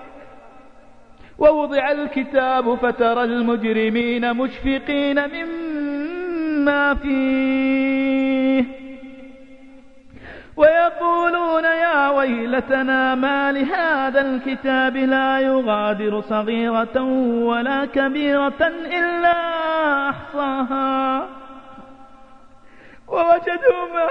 ووضع الكتاب فترى المجرمين مشفقين مما فيه ويقولون يا ويلتنا ما لهذا الكتاب لا يغادر صغيرة ولا كبيرة إلا أحصاها ووجدوا ما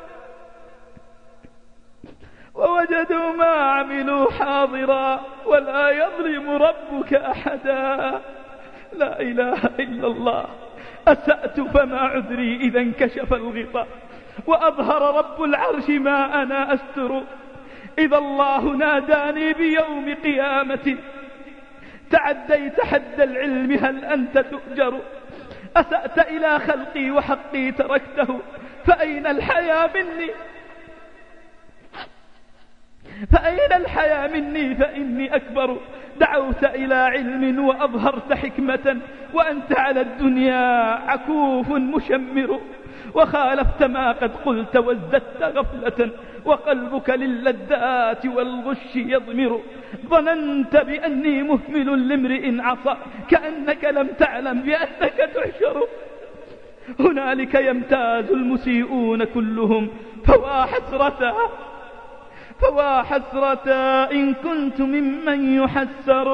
ووجدوا ما عملوا حاضرا ولا يظلم ربك أحدا. لا إله إلا الله. أسأت فما عذري إذا انكشف الغطاء وأظهر رب العرش ما أنا أستر. إذا الله ناداني بيوم قيامتي تعديت حد العلم هل أنت تؤجر. أسأت إلى خلقي وحقي تركته فأين الحياة مني؟ فأين الحياة مني فإني أكبر دعوت إلى علم وأظهرت حكمة، وأنت على الدنيا عكوف مشمر، وخالفت ما قد قلت وازددت غفلة، وقلبك للذات والغش يضمر. ظننت بأني مهمل لامرئ عصى، كأنك لم تعلم بأنك تحشر. هنالك يمتاز المسيئون كلهم، فوا حسرة فوا حسرة إن كنت ممن يحسر.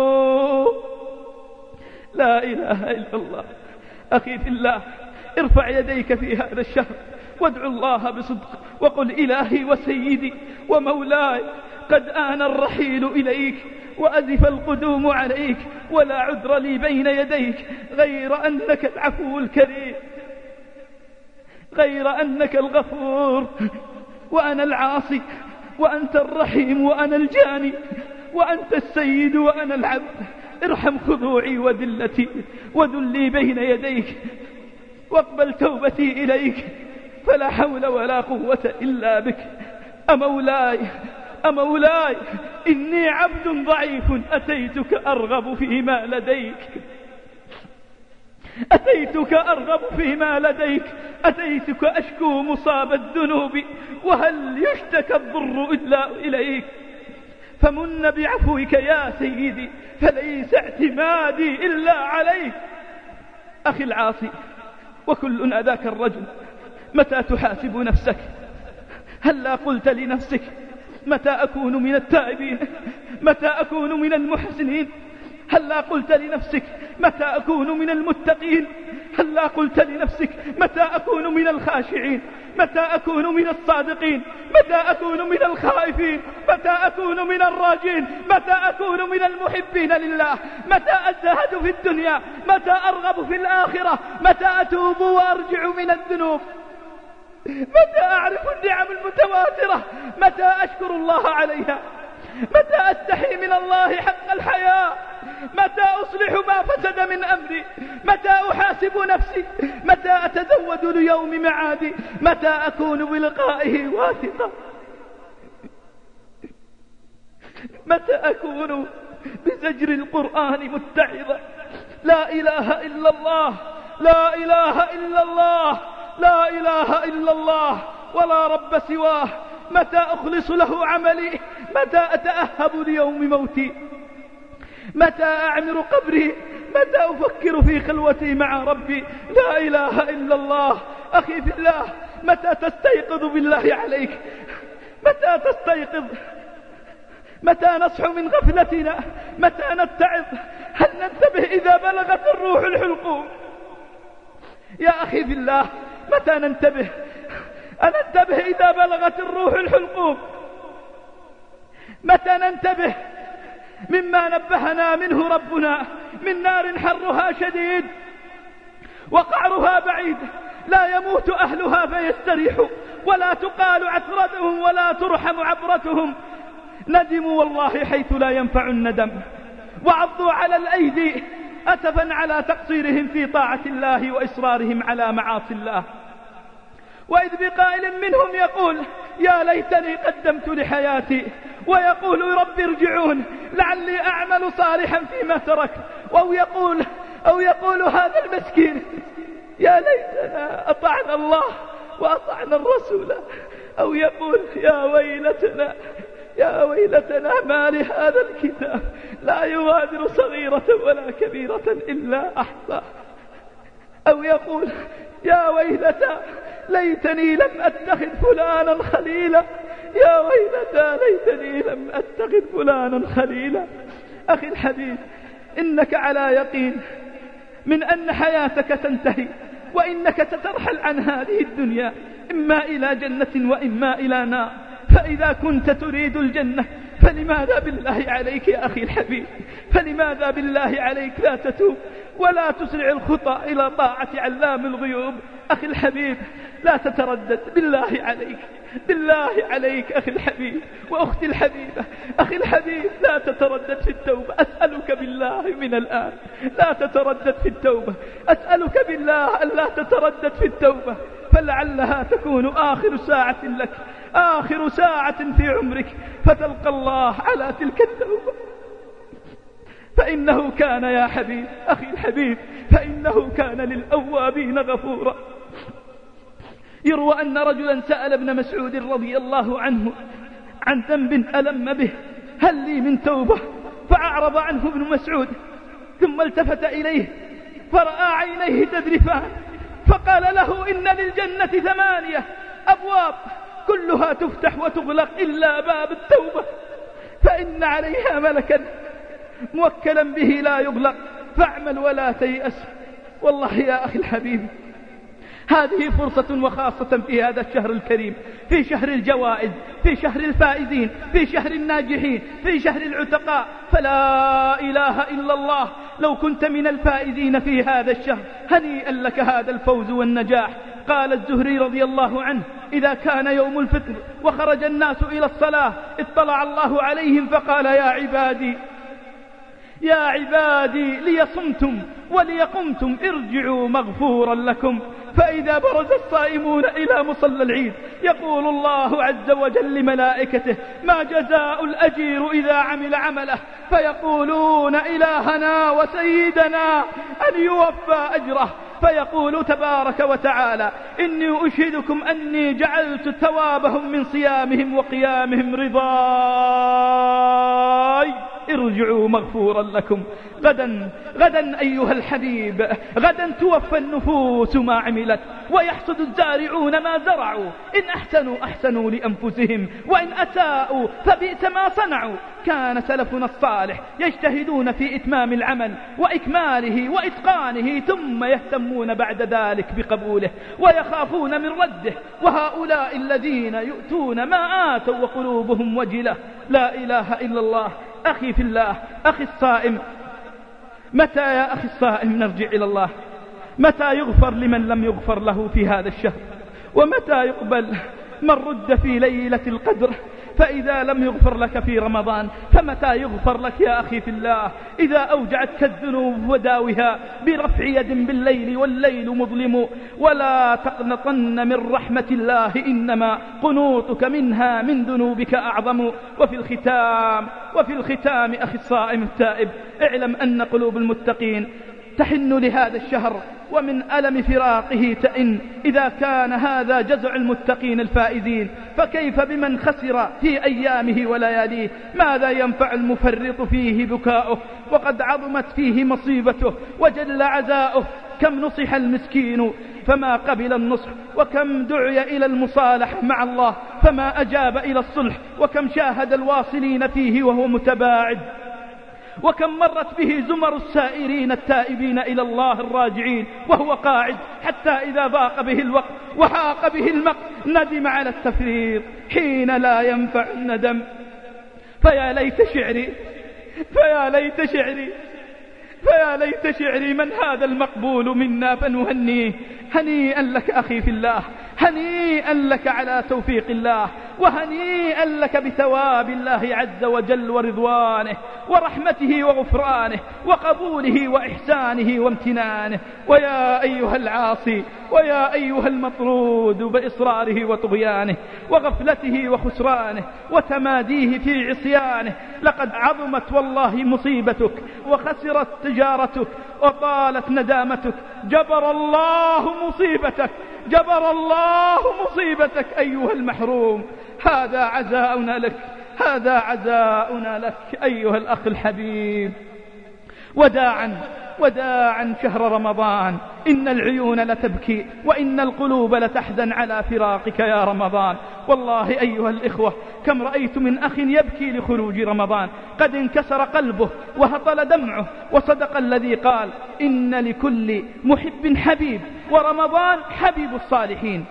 لا إله إلا الله. أخي في الله، ارفع يديك في هذا الشهر وادعو الله بصدق، وقل إلهي وسيدي ومولاي، قد آن الرحيل إليك وأزف القدوم عليك، ولا عذر لي بين يديك غير أنك العفو الكريم، غير أنك الغفور، وأنا العاصي وأنت الرحيم، وأنا الجاني وأنت السيد وأنا العبد. ارحم خضوعي وذلتي وذلي بين يديك، واقبل توبتي إليك، فلا حول ولا قوة إلا بك. أمولاي أمولاي إني عبد ضعيف، أتيتك أرغب فيما لديك أتيتك أرغب فيما لديك أتيتك أشكو مصاب الذنوب، وهل يشتكى الضر إلا إليك؟ فمن بعفوك يا سيدي، فليس اعتمادي إلا عليك. أخي العاصي، وكلنا ذاك الرجل، متى تحاسب نفسك؟ هلا قلت لنفسك متى أكون من التائبين؟ متى أكون من المحسنين؟ هلا قلت لنفسك متى أكون من المتقين؟ هلا قلت لنفسك متى أكون من الخاشعين؟ متى أكون من الصادقين؟ متى أكون من الخائفين؟ متى أكون من الراجين؟ متى أكون من المحبين لله؟ متى أزهد في الدنيا؟ متى أرغب في الآخرة؟ متى أتوب وأرجع من الذنوب؟ متى أعرف النعم المتواترة؟ متى أشكر الله عليها؟ متى أستحي من الله حق الحياء؟ متى أصلح ما فسد من أمري؟ متى أحاسب نفسي؟ متى أتزود ليوم معادي؟ متى أكون بلقائه واثقا؟ متى أكون بزجر القرآن متعظا؟ لا إله إلا الله، لا إله إلا الله، لا إله إلا الله، ولا رب سواه. متى أخلص له عملي؟ متى أتأهب ليوم موتي؟ متى أعمر قبري؟ متى أفكر في خلوتي مع ربي؟ لا إله إلا الله. أخي في الله، متى تستيقظ بالله عليك؟ متى تستيقظ؟ متى نصح من غفلتنا؟ متى نتعظ؟ هل ننتبه إذا بلغت الروح الحلقوم؟ يا أخي في الله، متى ننتبه؟ أننتبه إذا بلغت الروح الحلقوم؟ متى ننتبه مما نبهنا منه ربنا من نار حرها شديد وقعرها بعيد، لا يموت أهلها فيستريحوا، ولا تقال عثرتهم ولا ترحم عبرتهم. ندموا والله حيث لا ينفع الندم، وعضوا على الأيدي أسفا على تقصيرهم في طاعة الله وإصرارهم على معاصي الله. وإذ بقائل منهم يقول يا ليتني قدمت لحياتي، ويقول رب ارجعون لعلي أعمل صالحا فيما ترك، أو يقول, أو يقول هذا المسكين يا ليتنا أطعنا الله وأطعنا الرسول، أو يقول يا ويلتنا يا ويلتنا ما لهذا الكتاب لا يغادر صغيرة ولا كبيرة إلا أحصاها، أو يقول يا ويلتى ليتني لم أتخذ فلانا خليلا، يا ويلتى ليتني لم أتخذ فلانا خليلا. أخي الحبيب، إنك على يقين من أن حياتك تنتهي، وإنك سترحل عن هذه الدنيا إما إلى جنة وإما إلى نار. فإذا كنت تريد الجنة فلماذا بالله عليك يا أخي الحبيب، فلماذا بالله عليك لا تتوب ولا تسرع الخطى إلى طاعة علام الغيوب؟ أخي الحبيب لا تتردد، بالله عليك بالله عليك أخي الحبيب وأختي الحبيبة، أخي الحبيب لا تتردد في التوبة، أسألك بالله من الآن لا تتردد في التوبة، أسألك بالله أن لا تتردد في التوبة، فلعلها تكون آخر ساعة لك، آخر ساعة في عمرك، فتلقى الله على تلك التوبة. فإنه كان يا حبيب أخي الحبيب فإنه كان للأوابين غفورا. يروى أن رجلا سأل ابن مسعود رضي الله عنه عن ذنب ألم به هل لي من توبة؟ فأعرض عنه ابن مسعود ثم التفت إليه فرأى عينيه تذرفان فقال له إن للجنة ثمانية أبواب كلها تفتح وتغلق إلا باب التوبة فإن عليها ملكا موكلا به لا يغلق فاعمل ولا تيأس. والله يا أخي الحبيب هذه فرصة وخاصة في هذا الشهر الكريم، في شهر الجوائز، في شهر الفائزين، في شهر الناجحين، في شهر العتقاء، فلا إله إلا الله لو كنت من الفائزين في هذا الشهر هنيئا لك هذا الفوز والنجاح. قال الزهري رضي الله عنه إذا كان يوم الفطر وخرج الناس إلى الصلاة اطلع الله عليهم فقال يا عبادي يا عبادي لي صمتم ولي قمتم ارجعوا مغفورا لكم. فإذا برز الصائمون إلى مصلى العيد يقول الله عز وجل لملائكته ما جزاء الأجير إذا عمل عمله فيقولون إلهنا وسيدنا أن يوفى أجره فيقول تبارك وتعالى إني أشهدكم أني جعلت ثوابهم من صيامهم وقيامهم رضاي ارجعوا مغفورا لكم. غدا غدا أيها الحبيب غدا توفى النفوس ما عملت ويحصد الزارعون ما زرعوا إن أحسنوا أحسنوا لأنفسهم وإن أساءوا فبئس ما صنعوا. كان سلفنا الصالح يجتهدون في إتمام العمل وإكماله وإتقانه ثم يهتمون بعد ذلك بقبوله ويخافون من رده. وهؤلاء الذين يؤتون ما آتوا وقلوبهم وجلة. لا إله إلا الله. أخي في الله أخي الصائم متى يا أخي الصائم نرجع إلى الله؟ متى يغفر لمن لم يغفر له في هذا الشهر؟ ومتى يقبل من رد في ليلة القدر؟ فإذا لم يغفر لك في رمضان فمتى يغفر لك يا أخي في الله؟ إذا أوجعتك الذنوب وداوها برفع يد بالليل والليل مظلم. ولا تقنطن من رحمة الله إنما قنوطك منها من ذنوبك أعظم. وفي الختام وفي الختام أخي الصائم التائب اعلم أن قلوب المتقين تحن لهذا الشهر ومن ألم فراقه تئن. إذا كان هذا جزع المتقين الفائزين فكيف بمن خسر في أيامه ولياليه؟ ماذا ينفع المفرط فيه بكاؤه وقد عظمت فيه مصيبته وجل عزاؤه؟ كم نصح المسكين فما قبل النصح وكم دعي إلى المصالحة مع الله فما أجاب إلى الصلح وكم شاهد الواصلين فيه وهو متباعد وكم مرت به زمر السائرين التائبين إلى الله الراجعين وهو قاعد حتى إذا ضاق به الوقت وحاق به المقت ندم على التفريط حين لا ينفع الندم. فيا ليت شعري فيا ليت شعري فيا ليت شعري من هذا المقبول منا فنهنيه. هنيئا لك أخي في الله هنيئا لك على توفيق الله وهنيئا لك بثواب الله عز وجل ورضوانه ورحمته وغفرانه وقبوله وإحسانه وامتنانه. ويا أيها العاصي ويا أيها المطرود بإصراره وطغيانه وغفلته وخسرانه وتماديه في عصيانه لقد عظمت والله مصيبتك وخسرت تجارتك وطالت ندامتك. جبر الله مصيبتك جبر الله مصيبتك أيها المحروم. هذا عزاؤنا لك هذا عزاؤنا لك أيها الأخ الحبيب. وداعا وداعا شهر رمضان إن العيون لتبكي وإن القلوب لتحزن على فراقك يا رمضان. والله أيها الإخوة كم رأيت من أخ يبكي لخروج رمضان قد انكسر قلبه وهطل دمعه. وصدق الذي قال إن لكل محب حبيب ورمضان حبيب الصالحين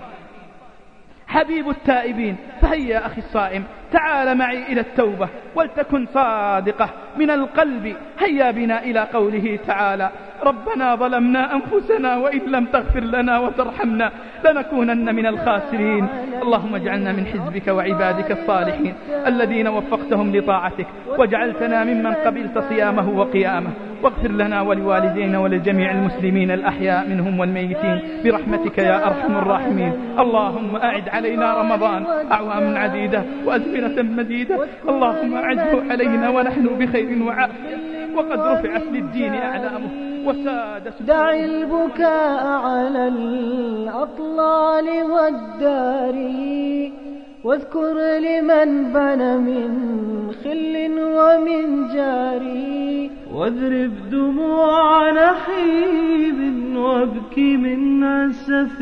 حبيب التائبين. فهيا أخي الصائم تعال معي إلى التوبة ولتكن صادقة من القلب. هيا بنا إلى قوله تعالى ربنا ظلمنا أنفسنا وإن لم تغفر لنا وترحمنا لنكونن من الخاسرين. اللهم اجعلنا من حزبك وعبادك الصالحين الذين وفقتهم لطاعتك وجعلتنا ممن قبلت صيامه وقيامه. واغفر لنا ولوالدينا ولجميع المسلمين الأحياء منهم والميتين برحمتك يا أرحم الراحمين. اللهم أعد علينا رمضان أعوام عديدة وأزمنة مديدة. اللهم أعده علينا ونحن بخير وعافية. وقد رفعت للدين أعلامه وسادت. دع البكاء على الأطلال والدار واذكر لمن بنى من خل ومن جاري. واذرب دموع نحيب وابكي من أسف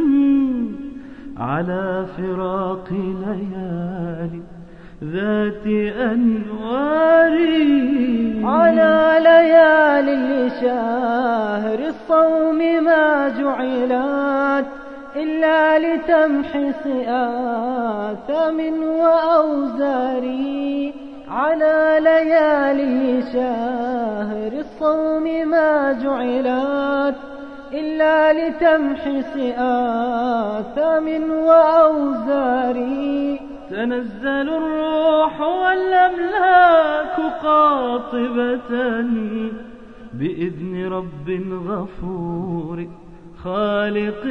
على فراق ليالي ذات أنوار. على ليالي شهر الصوم ما جعلت إلا لتمحص آثام وأوزار. على ليالي شهر الصوم ما جعلت إلا لتمحص آثام وأوزار. تنزل الروح والأملاك قاطبة بإذن رب غفور خالق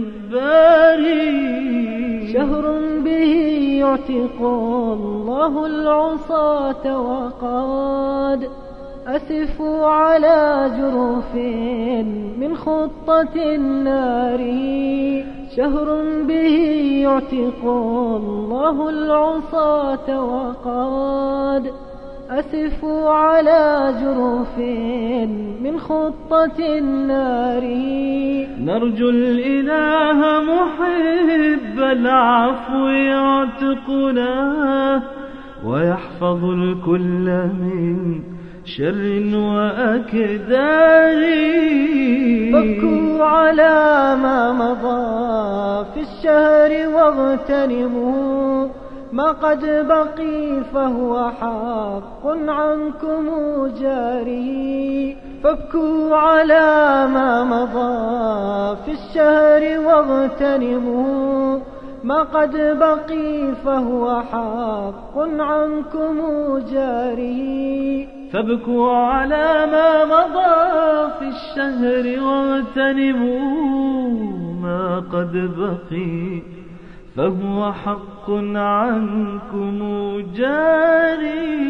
باري. شهر به يعتق الله العصاة وقد أسفوا على جرف من خطة النار. شهر به يعتق الله العصاة وقد أسفوا على جرف من خطة النار. نرجو الإله محب العفو يعتقنا ويحفظ الكل من شر وأكدار. بكوا على ما مضى في الشهر واغتنموا ما قد بقي فهو حق عنكم جاري. فابكوا على ما مضى في الشهر واغتنموا ما قد بقي فهو حق عنكم جاري. فابكوا على ما مضى في الشهر واغتنموا ما قد بقي فهو حق عنكم جاري.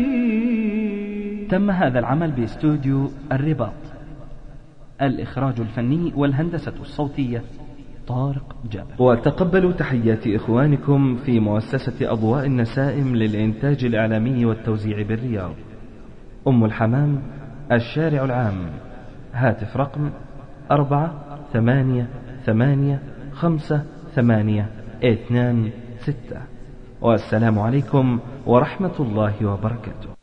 تم هذا العمل باستوديو الرباط. الإخراج الفني والهندسة الصوتية طارق جابر. وتقبلوا تحيات إخوانكم في مؤسسة أضواء النسائم للإنتاج الإعلامي والتوزيع بالرياض. أم الحمام، الشارع العام، هاتف رقم أربعة ثمانية ثمانية خمسة ثمانية اثنان ستة. والسلام عليكم ورحمة الله وبركاته.